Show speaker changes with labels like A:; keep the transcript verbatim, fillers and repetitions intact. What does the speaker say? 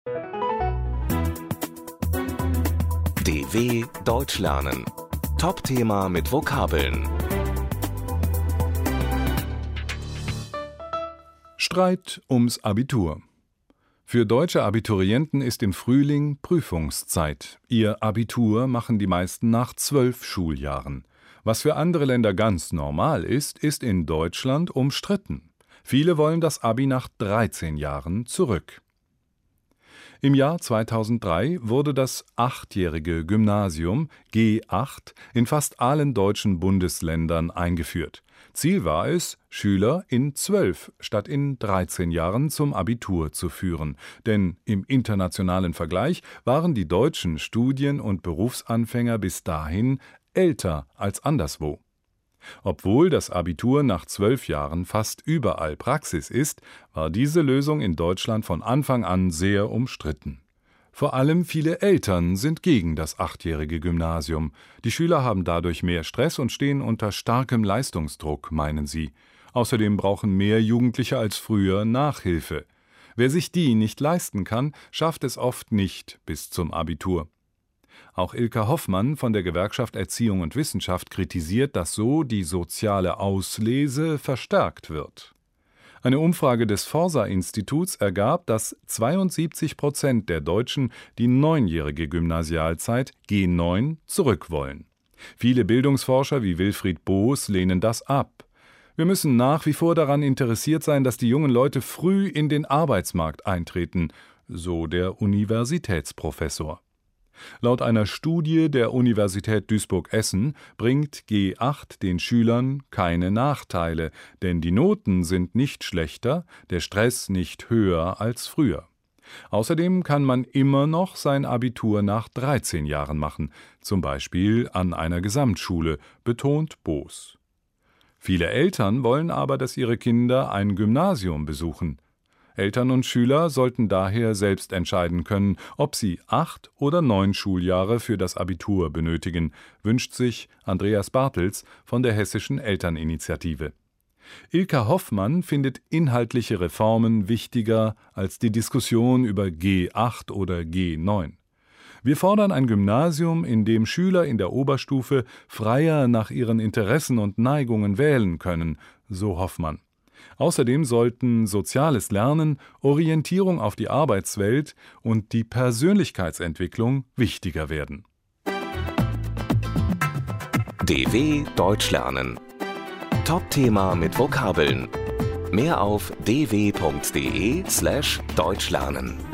A: D W Deutsch lernen. Top-Thema mit Vokabeln.
B: Streit ums Abitur. Für deutsche Abiturienten ist im Frühling Prüfungszeit. Ihr Abitur machen die meisten nach zwölf Schuljahren. Was für andere Länder ganz normal ist, ist in Deutschland umstritten. Viele wollen das Abi nach dreizehn Jahren zurück. Im Jahr zweitausenddrei wurde das achtjährige Gymnasium G acht in fast allen deutschen Bundesländern eingeführt. Ziel war es, Schüler in zwölf statt in dreizehn Jahren zum Abitur zu führen. Denn im internationalen Vergleich waren die deutschen Studien- und Berufsanfänger bis dahin älter als anderswo. Obwohl das Abitur nach zwölf Jahren fast überall Praxis ist, war diese Lösung in Deutschland von Anfang an sehr umstritten. Vor allem viele Eltern sind gegen das achtjährige Gymnasium. Die Schüler haben dadurch mehr Stress und stehen unter starkem Leistungsdruck, meinen sie. Außerdem brauchen mehr Jugendliche als früher Nachhilfe. Wer sich die nicht leisten kann, schafft es oft nicht bis zum Abitur. Auch Ilka Hoffmann von der Gewerkschaft Erziehung und Wissenschaft kritisiert, dass so die soziale Auslese verstärkt wird. Eine Umfrage des Forsa-Instituts ergab, dass zweiundsiebzig Prozent der Deutschen die neunjährige Gymnasialzeit G neun zurückwollen. Viele Bildungsforscher wie Wilfried Boos lehnen das ab. Wir müssen nach wie vor daran interessiert sein, dass die jungen Leute früh in den Arbeitsmarkt eintreten, so der Universitätsprofessor. Laut einer Studie der Universität Duisburg-Essen bringt G acht den Schülern keine Nachteile, denn die Noten sind nicht schlechter, der Stress nicht höher als früher. Außerdem kann man immer noch sein Abitur nach dreizehn Jahren machen, zum Beispiel an einer Gesamtschule, betont Boos. Viele Eltern wollen aber, dass ihre Kinder ein Gymnasium besuchen. Eltern und Schüler sollten daher selbst entscheiden können, ob sie acht oder neun Schuljahre für das Abitur benötigen, wünscht sich Andreas Bartels von der Hessischen Elterninitiative. Ilka Hoffmann findet inhaltliche Reformen wichtiger als die Diskussion über G acht oder G neun. Wir fordern ein Gymnasium, in dem Schüler in der Oberstufe freier nach ihren Interessen und Neigungen wählen können, so Hoffmann. Außerdem sollten soziales Lernen, Orientierung auf die Arbeitswelt und die Persönlichkeitsentwicklung wichtiger werden.
A: D W Deutsch lernen. Top-Thema mit Vokabeln. Mehr auf d w punkt d e slash deutsch lernen.